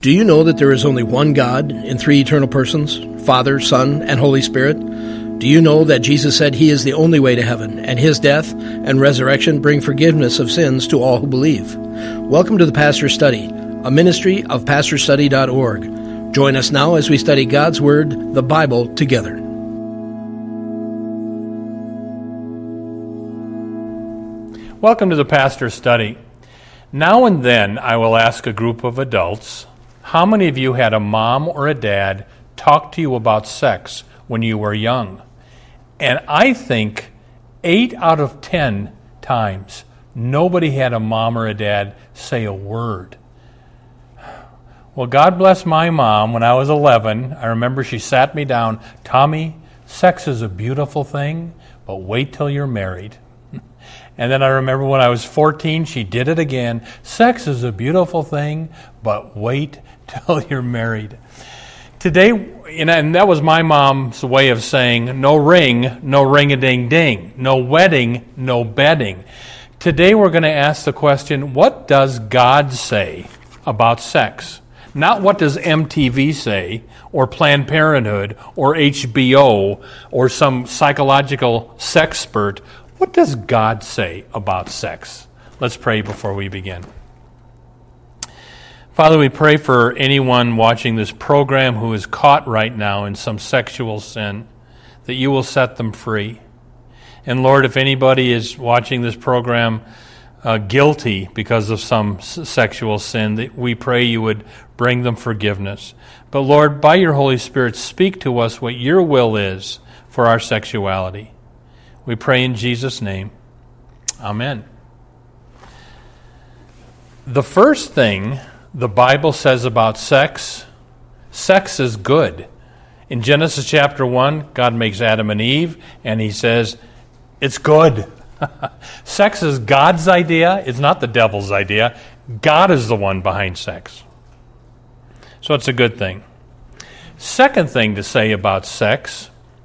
Do you know that there is only one God in three eternal persons, Father, Son, and Holy Spirit? Do you know that Jesus said He is the only way to heaven, and His death and resurrection bring forgiveness of sins to all who believe? Welcome to the Pastor's Study, a ministry of pastorstudy.org. Join us now as we study God's Word, the Bible, together. Welcome to the Pastor's Study. Now and then I will ask a group of adults, how many of you had a mom or a dad talk to you about sex when you were young? And I think 8 out of 10 times, nobody had a mom or a dad say a word. Well, God bless my mom. When I was 11, I remember she sat me down, Tommy, sex is a beautiful thing, but wait till you're married. And then I remember when I was 14, she did it again. Sex is a beautiful thing, but wait till you're married. Today, and that was my mom's way of saying, no ring-a-ding-ding. No wedding, no bedding. Today we're going to ask the question, what does God say about sex? Not what does MTV say, or Planned Parenthood, or HBO, or some psychological sexpert. What does God say about sex? Let's pray before we begin. Father, we pray for anyone watching this program who is caught right now in some sexual sin, that you will set them free. And Lord, if anybody is watching this program guilty because of some sexual sin, that we pray you would bring them forgiveness. But Lord, by your Holy Spirit, speak to us what your will is for our sexuality. We pray in Jesus' name. Amen. The first thing the Bible says about sex is good. In Genesis chapter 1, God makes Adam and Eve, and he says, it's good. Sex is God's idea. It's not the devil's idea. God is the one behind sex. So it's a good thing. Second thing to say about sex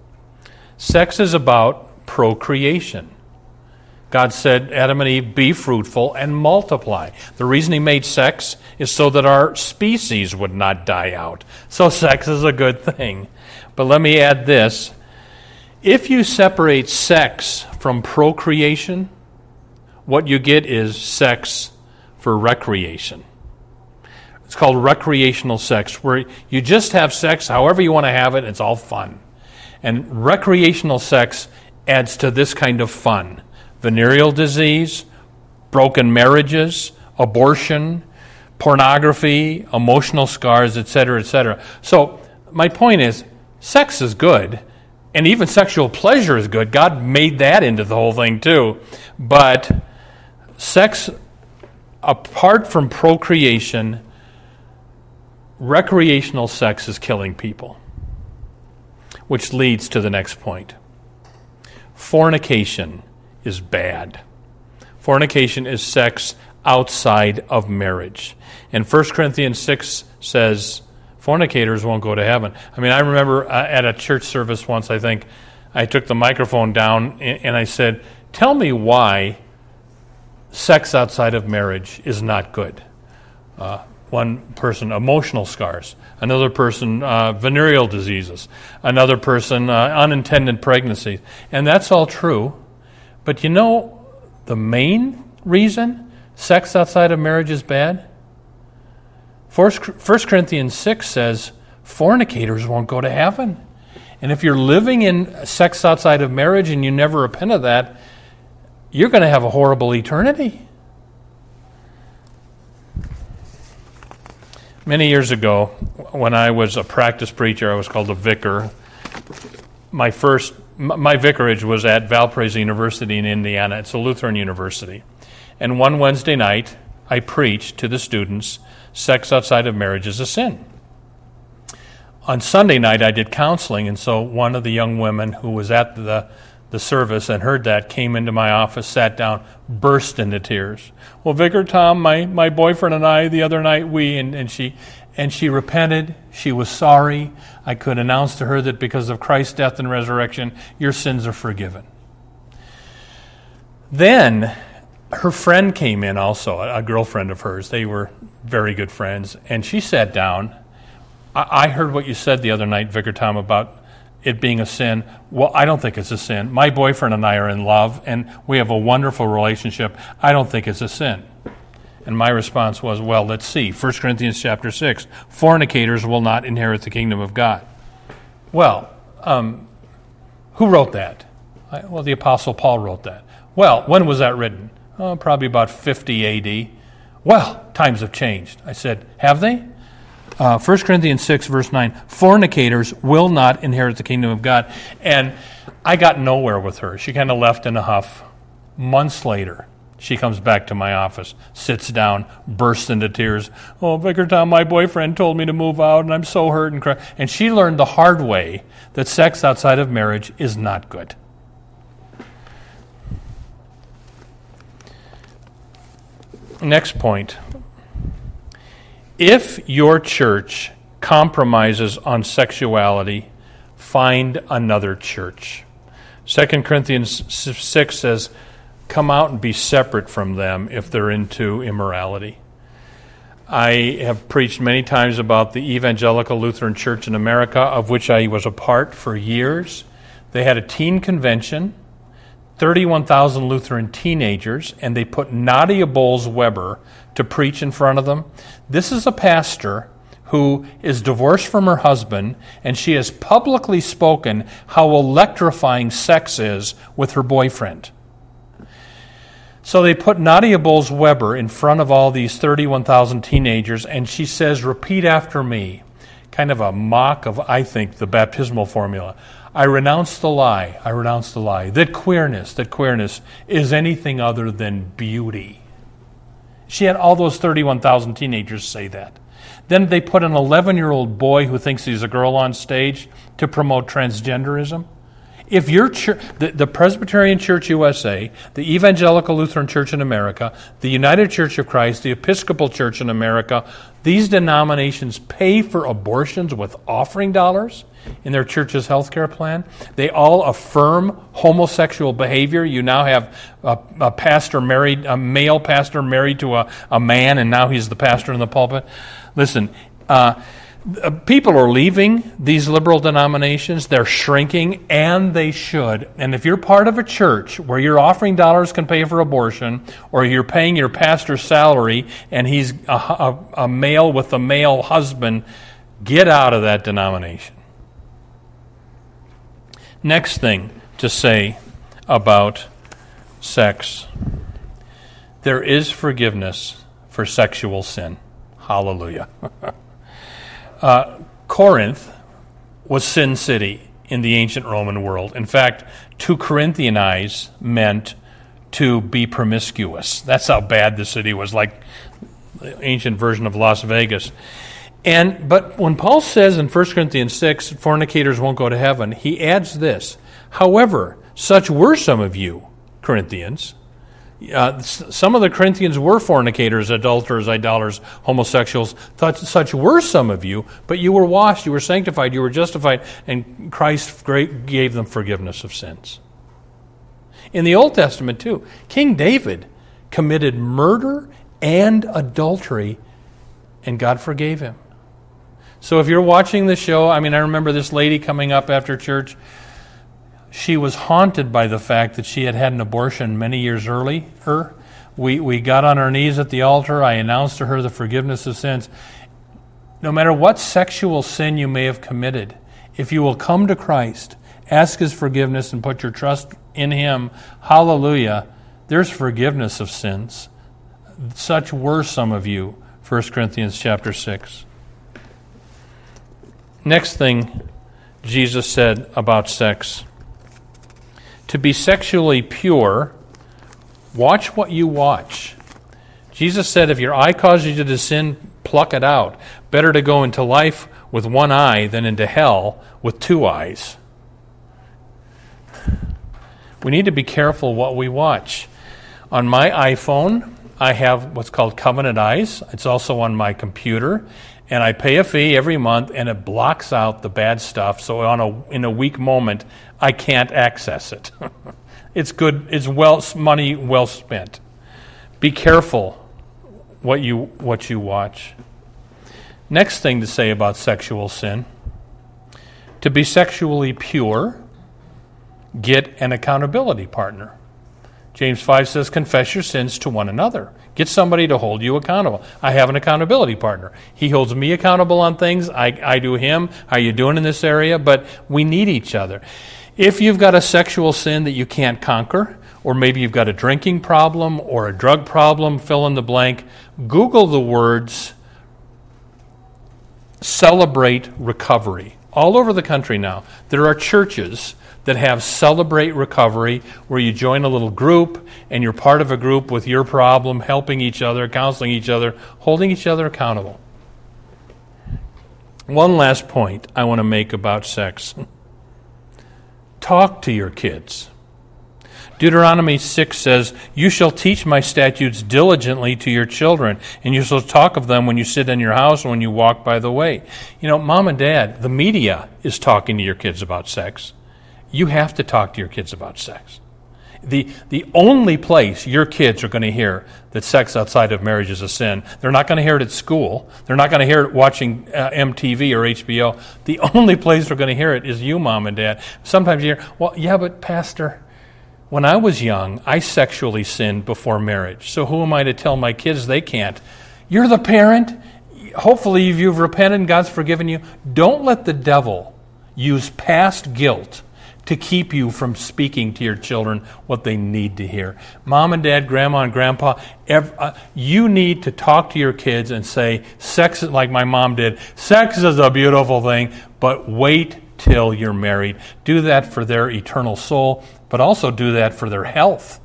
is about procreation. God said, Adam and Eve, be fruitful and multiply. The reason he made sex is so that our species would not die out. So sex is a good thing. But let me add this. If you separate sex from procreation, what you get is sex for recreation. It's called recreational sex, where you just have sex however you want to have it, it's all fun. And recreational sex adds to this kind of fun. Venereal disease, broken marriages, abortion, pornography, emotional scars, etc., etc. So my point is, sex is good, and even sexual pleasure is good. God made that into the whole thing too. But sex, apart from procreation, recreational sex is killing people. Which leads to the next point. Fornication is bad. Fornication is sex outside of marriage. And 1 Corinthians 6 says fornicators won't go to heaven. I mean, I remember at a church service once, I think, I took the microphone down and I said, tell me why sex outside of marriage is not good. One person, emotional scars. Another person, venereal diseases. Another person, unintended pregnancies. And that's all true. But you know the main reason sex outside of marriage is bad? 1 Corinthians 6 says fornicators won't go to heaven. And if you're living in sex outside of marriage and you never repent of that, you're going to have a horrible eternity. Many years ago, when I was a practice preacher, I was called a vicar. My vicarage was at Valparaiso University in Indiana. It's a Lutheran university. And one Wednesday night, I preached to the students, sex outside of marriage is a sin. On Sunday night, I did counseling, and so one of the young women who was at the service and heard that came into my office, sat down, burst into tears. Well, Vicar Tom, my boyfriend and I, the other night, and she repented. She was sorry. I could announce to her that because of Christ's death and resurrection, your sins are forgiven. Then her friend came in also, a girlfriend of hers. They were very good friends. And she sat down. I heard what you said the other night, Vicar Tom, about it being a sin. Well, I don't think it's a sin. My boyfriend and I are in love, and we have a wonderful relationship. I don't think it's a sin. And my response was, well, let's see. 1 Corinthians chapter 6, fornicators will not inherit the kingdom of God. Well, who wrote that? Well, the Apostle Paul wrote that. Well, when was that written? Probably about 50 A.D. Well, times have changed. I said, have they? 1 Corinthians 6, verse 9, fornicators will not inherit the kingdom of God. And I got nowhere with her. She kind of left in a huff. Months later, she comes back to my office, sits down, bursts into tears. Oh, Vicar Tom, my boyfriend told me to move out, and I'm so hurt and cry. And she learned the hard way that sex outside of marriage is not good. Next point. If your church compromises on sexuality, find another church. 2 Corinthians 6 says, come out and be separate from them if they're into immorality. I have preached many times about the Evangelical Lutheran Church in America, of which I was a part for years. They had a teen convention, 31,000 Lutheran teenagers, and they put Nadia Bolz-Weber to preach in front of them. This is a pastor who is divorced from her husband, and she has publicly spoken how electrifying sex is with her boyfriend. So they put Nadia Bolz-Weber in front of all these 31,000 teenagers, and she says, repeat after me, kind of a mock of, I think, the baptismal formula. I renounce the lie, that queerness is anything other than beauty. She had all those 31,000 teenagers say that. Then they put an 11-year-old boy who thinks he's a girl on stage to promote transgenderism. If your church, the Presbyterian Church USA, the Evangelical Lutheran Church in America, the United Church of Christ, the Episcopal Church in America, these denominations pay for abortions with offering dollars in their church's health care plan. They all affirm homosexual behavior. You now have a pastor married, a male pastor married to a man, and now he's the pastor in the pulpit. Listen, people are leaving these liberal denominations. They're shrinking, and they should. And if you're part of a church where your offering dollars can pay for abortion, or you're paying your pastor's salary and he's a male with a male husband, get out of that denomination. Next thing to say about sex. There is forgiveness for sexual sin. Hallelujah. Corinth was Sin City in the ancient Roman world. In fact, to Corinthianize meant to be promiscuous. That's how bad the city was, like the ancient version of Las Vegas. But when Paul says in 1 Corinthians 6, fornicators won't go to heaven, he adds this, however, such were some of you, Corinthians. Some of the Corinthians were fornicators, adulterers, idolaters, homosexuals. Such were some of you, but you were washed, you were sanctified, you were justified, and Christ gave them forgiveness of sins. In the Old Testament, too, King David committed murder and adultery, and God forgave him. So if you're watching the show, I remember this lady coming up after church. She was haunted by the fact that she had had an abortion many years earlier. We got on our knees at the altar. I announced to her the forgiveness of sins. No matter what sexual sin you may have committed, if you will come to Christ, ask His forgiveness, and put your trust in Him, hallelujah, there's forgiveness of sins. Such were some of you, 1 Corinthians chapter 6. Next thing Jesus said about sex. To be sexually pure, watch what you watch. Jesus said, if your eye causes you to sin, pluck it out. Better to go into life with one eye than into hell with two eyes. We need to be careful what we watch. On my iPhone, I have what's called Covenant Eyes. It's also on my computer. And I pay a fee every month, and it blocks out the bad stuff. So in a weak moment, I can't access it. It's good. It's money well spent. Be careful what you watch. Next thing to say about sexual sin: to be sexually pure, get an accountability partner. James 5 says, confess your sins to one another. Get somebody to hold you accountable. I have an accountability partner. He holds me accountable on things. I do him. How are you doing in this area? But we need each other. If you've got a sexual sin that you can't conquer, or maybe you've got a drinking problem or a drug problem, fill in the blank, Google the words Celebrate Recovery. All over the country now, there are churches that have Celebrate Recovery, where you join a little group and you're part of a group with your problem, helping each other, counseling each other, holding each other accountable. One last point I want to make about sex. Talk to your kids. Deuteronomy 6 says, you shall teach my statutes diligently to your children, and you shall talk of them when you sit in your house and when you walk by the way. You know, mom and dad, the media is talking to your kids about sex. You have to talk to your kids about sex. The only place your kids are going to hear that sex outside of marriage is a sin, they're not going to hear it at school. They're not going to hear it watching MTV or HBO. The only place they're going to hear it is you, mom and dad. Sometimes you hear, well, yeah, but Pastor, when I was young, I sexually sinned before marriage. So who am I to tell my kids they can't? You're the parent. Hopefully you've repented and God's forgiven you. Don't let the devil use past guilt to keep you from speaking to your children what they need to hear. Mom and dad, grandma and grandpa, you need to talk to your kids and say, sex, like my mom did, sex is a beautiful thing, but wait till you're married. Do that for their eternal soul, but also do that for their health.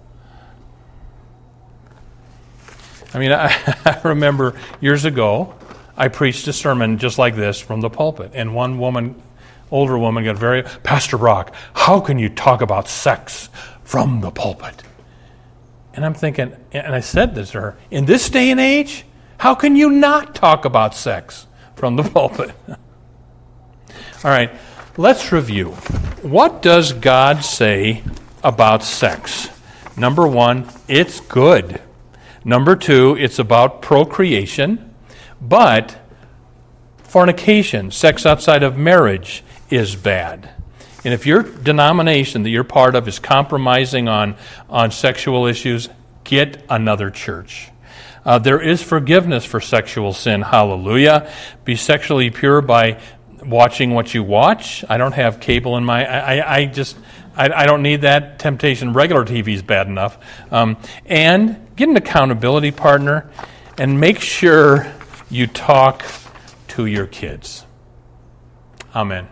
I mean, I remember years ago, I preached a sermon just like this from the pulpit, and one woman, older woman, got very, Pastor Brock, how can you talk about sex from the pulpit? And I'm thinking, and I said this to her, in this day and age, how can you not talk about sex from the pulpit? All right, let's review. What does God say about sex? Number one, it's good. Number two, it's about procreation. But fornication, sex outside of marriage, is bad. And if your denomination that you're part of is compromising on sexual issues, get another church. There is forgiveness for sexual sin. Hallelujah. Be sexually pure by watching what you watch. I don't have cable in my... I don't need that temptation. Regular TV is bad enough. And get an accountability partner and make sure you talk to your kids. Amen.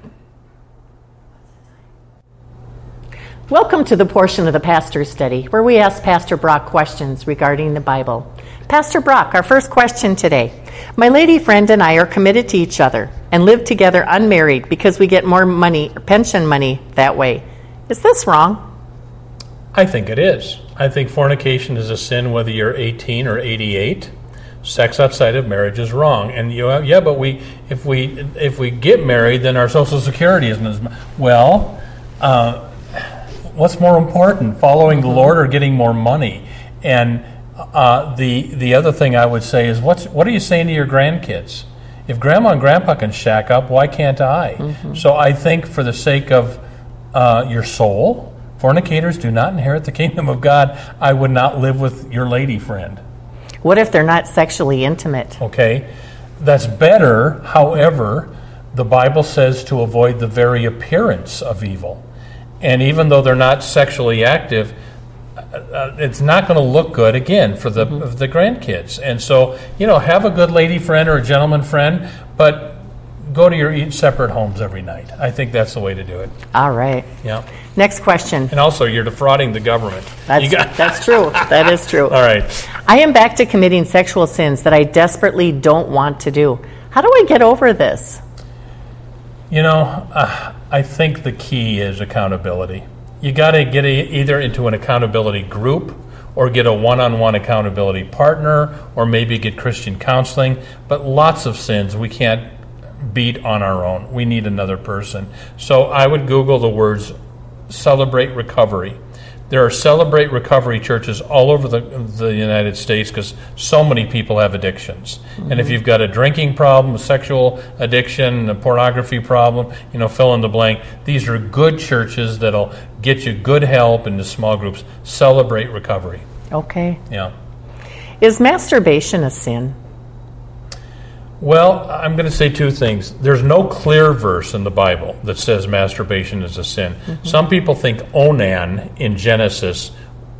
Welcome to the portion of the Pastor's Study where we ask Pastor Brock questions regarding the Bible. Pastor Brock, our first question today. My lady friend and I are committed to each other and live together unmarried because we get more money, pension money, that way. Is this wrong? I think it is. I think fornication is a sin whether you're 18 or 88. Sex outside of marriage is wrong. And but if we get married, then our Social Security isn't as well. What's more important, following the Lord or getting more money? And the other thing I would say is, what are you saying to your grandkids? If Grandma and Grandpa can shack up, why can't I? Mm-hmm. So I think for the sake of your soul, fornicators do not inherit the kingdom of God. I would not live with your lady friend. What if they're not sexually intimate? Okay, that's better. However, the Bible says to avoid the very appearance of evil. And even though they're not sexually active, it's not going to look good, again, for the grandkids. And so, have a good lady friend or a gentleman friend, but go to your each separate homes every night. I think that's the way to do it. All right. Yeah. Next question. And also, you're defrauding the government. That's true. That is true. All right. I am back to committing sexual sins that I desperately don't want to do. How do I get over this? I think the key is accountability. You got to get either into an accountability group or get a one-on-one accountability partner or maybe get Christian counseling. But lots of sins we can't beat on our own. We need another person. So I would Google the words Celebrate Recovery. There are Celebrate Recovery churches all over the United States because so many people have addictions. Mm-hmm. And if you've got a drinking problem, a sexual addiction, a pornography problem, fill in the blank, these are good churches that'll get you good help in the small groups. Celebrate Recovery. Okay. Yeah. Is masturbation a sin? Well, I'm going to say two things. There's no clear verse in the Bible that says masturbation is a sin. Mm-hmm. Some people think Onan in Genesis,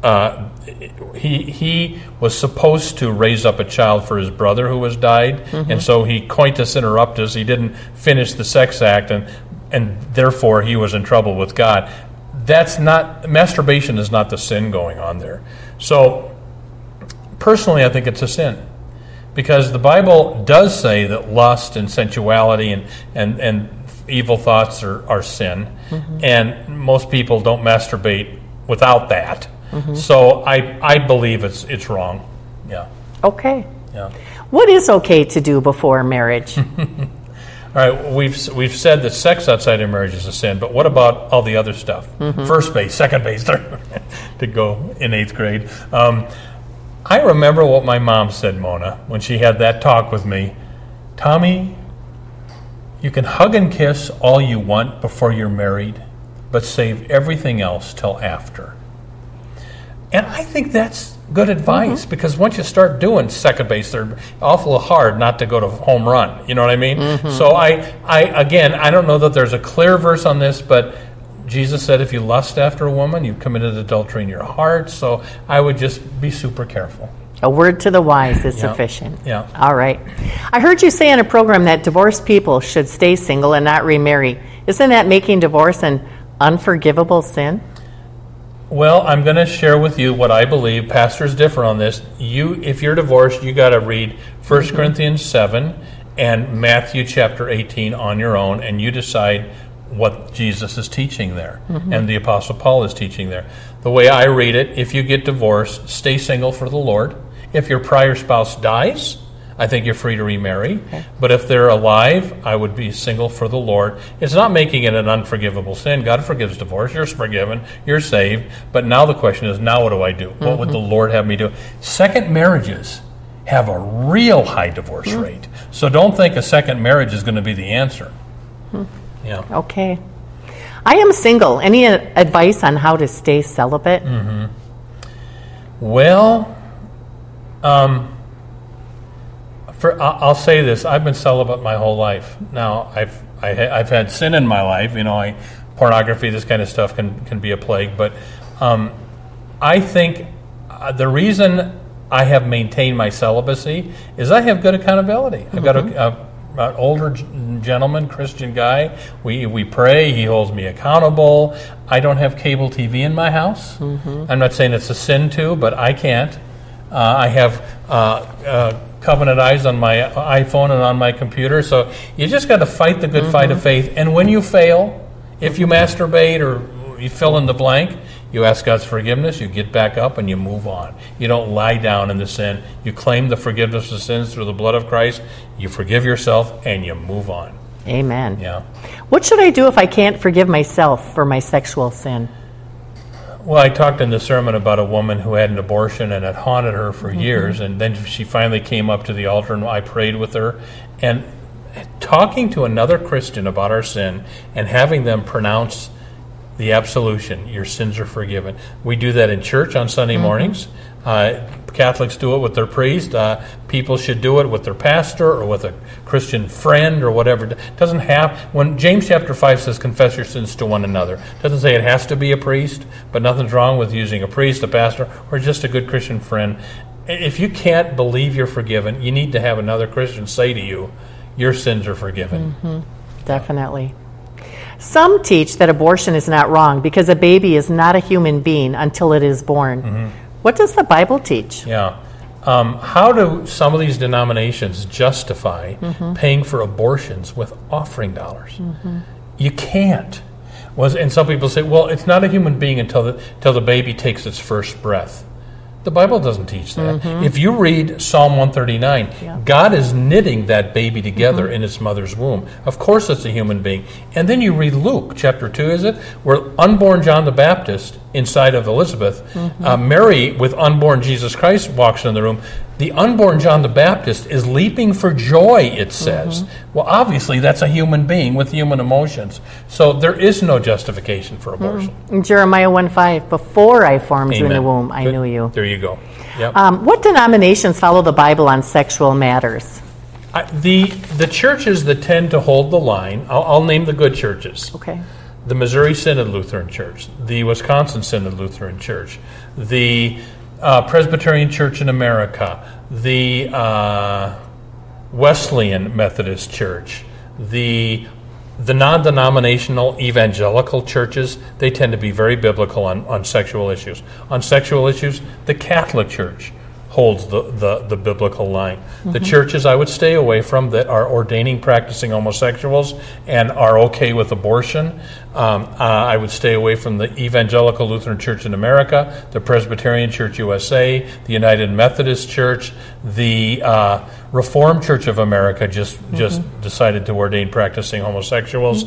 he was supposed to raise up a child for his brother who has died, mm-hmm. and so he coitus interruptus, he didn't finish the sex act, and therefore he was in trouble with God. Masturbation is not the sin going on there. So, personally, I think it's a sin. Because the Bible does say that lust and sensuality and evil thoughts are sin, mm-hmm. and most people don't masturbate without that. Mm-hmm. So I believe it's wrong. Yeah. Okay. Yeah. What is okay to do before marriage? All right. We've said that sex outside of marriage is a sin, but what about all the other stuff? Mm-hmm. First base, second base, third to go in 8th grade. I remember what my mom said, Mona, when she had that talk with me. Tommy, you can hug and kiss all you want before you're married, but save everything else till after. And I think that's good advice, mm-hmm. because once you start doing second base, they're awful hard not to go to home run. You know what I mean? Mm-hmm. So I don't know that there's a clear verse on this, but Jesus said if you lust after a woman, you've committed adultery in your heart. So I would just be super careful. A word to the wise is sufficient. Yeah. All right. I heard you say in a program that divorced people should stay single and not remarry. Isn't that making divorce an unforgivable sin? Well, I'm going to share with you what I believe. Pastors differ on this. If you're divorced, you got to read 1 mm-hmm. Corinthians 7 and Matthew chapter 18 on your own, and you decide what Jesus is teaching there, mm-hmm. and the Apostle Paul is teaching there. The way I read it, if you get divorced, stay single for the Lord. If your prior spouse dies, I think you're free to remarry. Okay. But if they're alive, I would be single for the Lord. It's not making it an unforgivable sin. God forgives divorce. You're forgiven. You're saved. But now the question is, now what do I do? Mm-hmm. What would the Lord have me do? Second marriages have a real high divorce mm-hmm. rate. So don't think a second marriage is going to be the answer. Mm-hmm. Yeah. Okay. I am single. Any advice on how to stay celibate? Mm-hmm. Well, I'll say this. I've been celibate my whole life. Now, I've had sin in my life. Pornography, this kind of stuff can be a plague. But I think the reason I have maintained my celibacy is I have good accountability. Mm-hmm. I've got an older gentleman, Christian guy. We pray. He holds me accountable. I don't have cable TV in my house. Mm-hmm. I'm not saying it's a sin too, but I can't. I have Covenant Eyes on my iPhone and on my computer. So you just got to fight the good mm-hmm. fight of faith. And when you fail, if you masturbate or you fill in the blank, you ask God's forgiveness, you get back up, and you move on. You don't lie down in the sin. You claim the forgiveness of sins through the blood of Christ. You forgive yourself, and you move on. Amen. Yeah. What should I do if I can't forgive myself for my sexual sin? Well, I talked in the sermon about a woman who had an abortion, and it haunted her for mm-hmm. years. And then she finally came up to the altar, and I prayed with her. And talking to another Christian about our sin and having them pronounce the absolution, your sins are forgiven. We do that in church on Sunday mm-hmm. mornings. Catholics do it with their priest. People should do it with their pastor or with a Christian friend or whatever. It doesn't have. When James chapter 5 says confess your sins to one another, it doesn't say it has to be a priest, but nothing's wrong with using a priest, a pastor, or just a good Christian friend. If you can't believe you're forgiven, you need to have another Christian say to you, your sins are forgiven. Mm-hmm. Definitely. Some teach that abortion is not wrong because a baby is not a human being until it is born. Mm-hmm. What does the Bible teach? Yeah. How do some of these denominations justify mm-hmm. paying for abortions with offering dollars? Mm-hmm. You can't. And some people say, well, it's not a human being until the baby takes its first breath. The Bible doesn't teach that. Mm-hmm. If you read Psalm 139, God is knitting that baby together mm-hmm. in its mother's womb. Of course it's a human being. And then you read Luke chapter 2, is it? Where unborn John the Baptist inside of Elizabeth. Mary, with unborn Jesus Christ, walks in the room. The unborn John the Baptist is leaping for joy, it says. Well, obviously, that's a human being with human emotions. So there is no justification for abortion. Jeremiah 1:5, before I formed you in the Amen. womb, I Good. knew you. There you go. Yep. What denominations follow the Bible on sexual matters? The churches that tend to hold the line, I'll name the good churches. Okay. The Missouri Synod Lutheran Church, the Wisconsin Synod Lutheran Church, the Presbyterian Church in America, the Wesleyan Methodist Church, the non-denominational evangelical churches, they tend to be very biblical on sexual issues. On sexual issues, the Catholic Church holds the biblical line. The churches I would stay away from that are ordaining practicing homosexuals and are okay with abortion, I would stay away from the Evangelical Lutheran Church in America, the Presbyterian Church USA, the United Methodist Church, the Reformed Church of America just decided to ordain practicing homosexuals,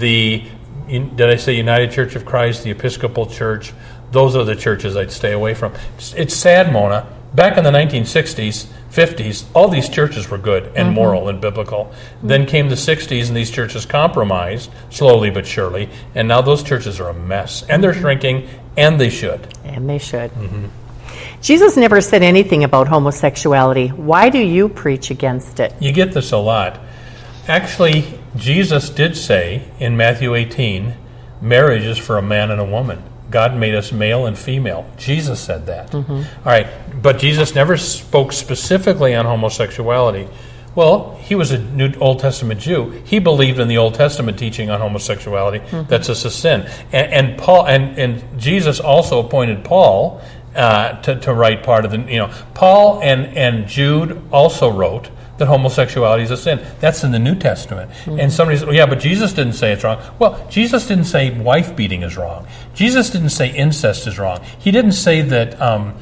did I say United Church of Christ, the Episcopal Church? Those are the churches I'd stay away from. It's sad, Mona. Back in the 1960s, 50s, all these churches were good and moral and biblical. Then came the 60s, and these churches compromised, slowly but surely, and now those churches are a mess. And they're shrinking, and they should. And they should. Jesus never said anything about homosexuality. Why do you preach against it? You get this a lot. Actually, Jesus did say in Matthew 18, marriage is for a man and a woman. God made us male and female. Jesus said that. All right, but Jesus never spoke specifically on homosexuality. Well, he was a New Old Testament Jew. He believed in the Old Testament teaching on homosexuality. That's a sin. And Paul and Jesus also appointed Paul to write part of the. Paul and Jude also wrote that homosexuality is a sin. That's in the New Testament. And somebody says, yeah, but Jesus didn't say it's wrong. Well, Jesus didn't say wife beating is wrong. Jesus didn't say incest is wrong. He didn't say that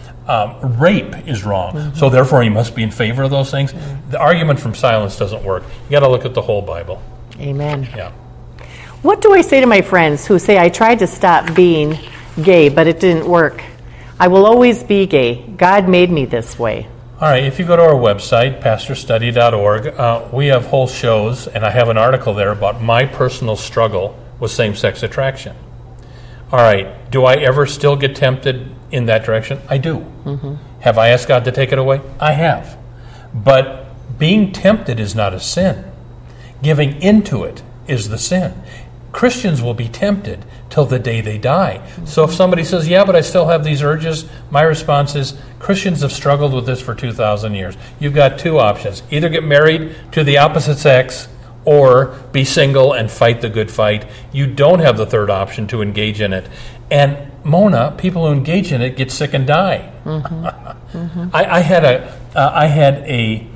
rape is wrong. So therefore he must be in favor of those things. The argument from silence doesn't work. You got to look at the whole Bible. Amen. Yeah. What do I say to my friends who say I tried to stop being gay, but it didn't work? I will always be gay. God made me this way. All right, if you go to our website, pastorstudy.org, we have whole shows, and I have an article there about my personal struggle with same-sex attraction. All right, do I ever still get tempted in that direction? I do. Have I asked God to take it away? I have. But being tempted is not a sin. Giving into it is the sin. Christians will be tempted till the day they die. So if somebody says, yeah, but I still have these urges, my response is, Christians have struggled with this for 2,000 years. You've got two options. Either get married to the opposite sex or be single and fight the good fight. You don't have the third option to engage in it. And Mona, people who engage in it get sick and die. I had a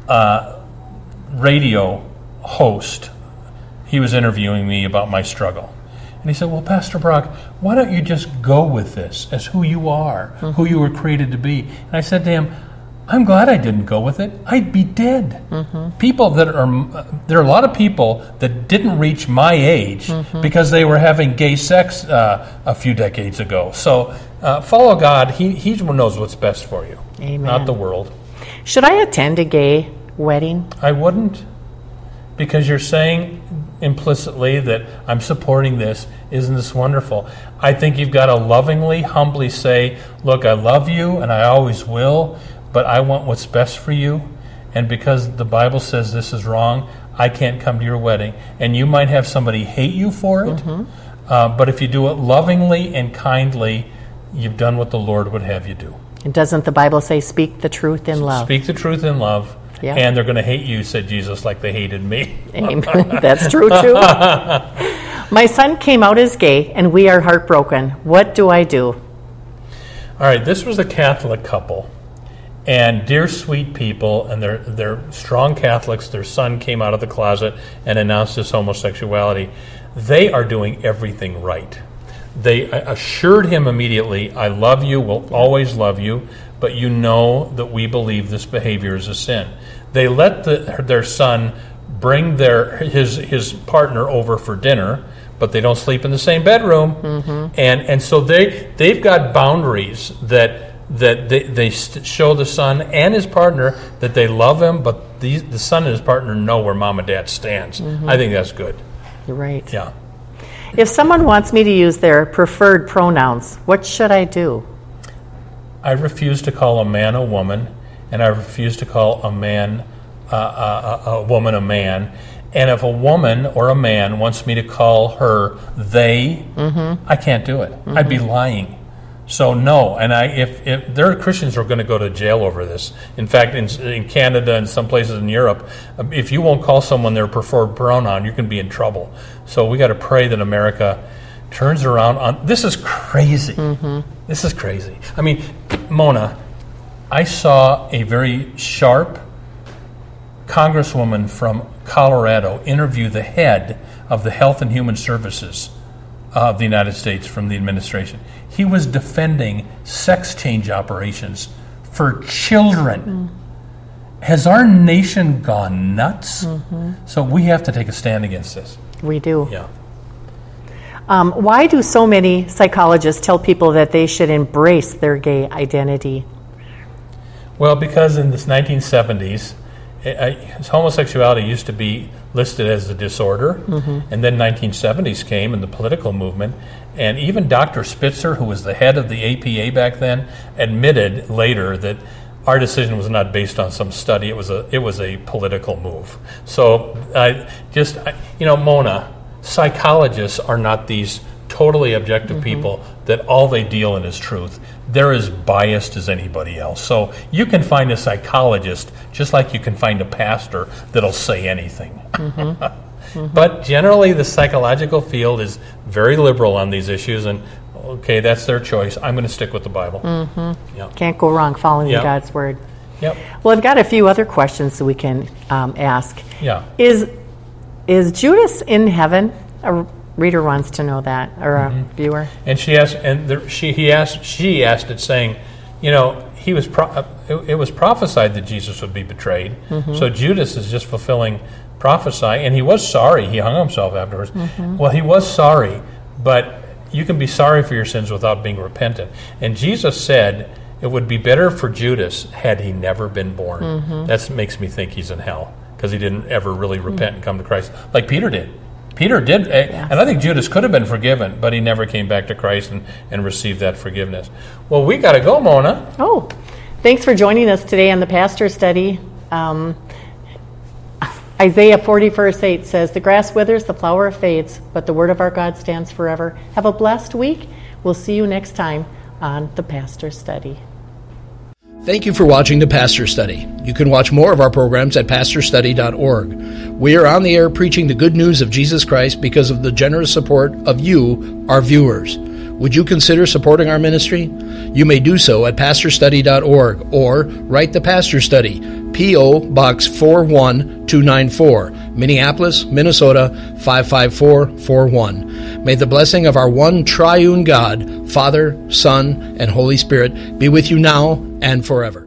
radio host. He was interviewing me about my struggle. And he said, well, Pastor Brock, why don't you just go with this as who you are, who you were created to be? And I said to him, I'm glad I didn't go with it. I'd be dead. People there are a lot of people that didn't reach my age because they were having gay sex a few decades ago. So follow God. He knows what's best for you, not the world. Should I attend a gay wedding? I wouldn't, because you're saying implicitly that I'm supporting this. Isn't this wonderful? I think you've got to lovingly, humbly say, look, I love you and I always will, but I want what's best for you. And because the Bible says this is wrong, I can't come to your wedding. And you might have somebody hate you for it, but if you do it lovingly and kindly, you've done what the Lord would have you do. And doesn't the Bible say speak the truth in love? Speak the truth in love. Yeah. And they're going to hate you, said Jesus, like they hated me. Amen. That's true, too. My son came out as gay, and we are heartbroken. What do I do? All right, this was a Catholic couple. And dear sweet people, and they're strong Catholics. Their son came out of the closet and announced his homosexuality. They are doing everything right. They assured him immediately, I love you, will always love you, but you know that we believe this behavior is a sin. They let their son bring his partner over for dinner, but they don't sleep in the same bedroom, and so they've got boundaries that they show the son and his partner that they love him, but the son and his partner know where mom and dad stands. I think that's good. You're right. Yeah. If someone wants me to use their preferred pronouns, what should I do? I refuse to call a man a woman, and I refuse to call a man a woman a man. And if a woman or a man wants me to call her they, I can't do it. I'd be lying. So no, and if there are Christians who are going to go to jail over this. In fact, in Canada and some places in Europe, if you won't call someone their preferred pronoun, you can be in trouble. So we got to pray that America turns around on this. Is crazy. This is crazy. I mean, Mona, I saw a very sharp congresswoman from Colorado interview the head of the Health and Human Services of the United States from the administration. He was defending sex change operations for children. Has our nation gone nuts? So we have to take a stand against this. We do. Yeah. Why do so many psychologists tell people that they should embrace their gay identity? Well, because in the 1970s, homosexuality used to be listed as a disorder, and then 1970s came and the political movement, and even Dr. Spitzer, who was the head of the APA back then, admitted later that our decision was not based on some study; it was a political move. So, Mona, psychologists are not these totally objective people that all they deal in is truth. They're as biased as anybody else. So you can find a psychologist just like you can find a pastor that'll say anything. But generally the psychological field is very liberal on these issues, and okay, that's their choice. I'm going to stick with the Bible. Yep. Can't go wrong following God's word. Yep. Well, I've got a few other questions that we can ask. Yeah. Is Judas in heaven? A reader wants to know that, or a viewer. And she asked, she asked it, saying, it was prophesied that Jesus would be betrayed. So Judas is just fulfilling prophecy, and he was sorry. He hung himself afterwards. Well, he was sorry, but you can be sorry for your sins without being repentant. And Jesus said it would be better for Judas had he never been born. That makes me think he's in hell because he didn't ever really repent and come to Christ like Peter did. Peter did, and I think Judas could have been forgiven, but he never came back to Christ and received that forgiveness. Well, we got to go, Mona. Oh, thanks for joining us today on the Pastor Study. Isaiah 40 verse 8 says, "The grass withers, the flower fades, but the word of our God stands forever." Have a blessed week. We'll see you next time on the Pastor Study. Thank you for watching the Pastor Study. You can watch more of our programs at pastorstudy.org. We are on the air preaching the good news of Jesus Christ because of the generous support of you, our viewers. Would you consider supporting our ministry? You may do so at pastorstudy.org or write the Pastor Study, P.O. Box 41294, Minneapolis, Minnesota 55441. May the blessing of our one triune God, Father, Son, and Holy Spirit be with you now and forever.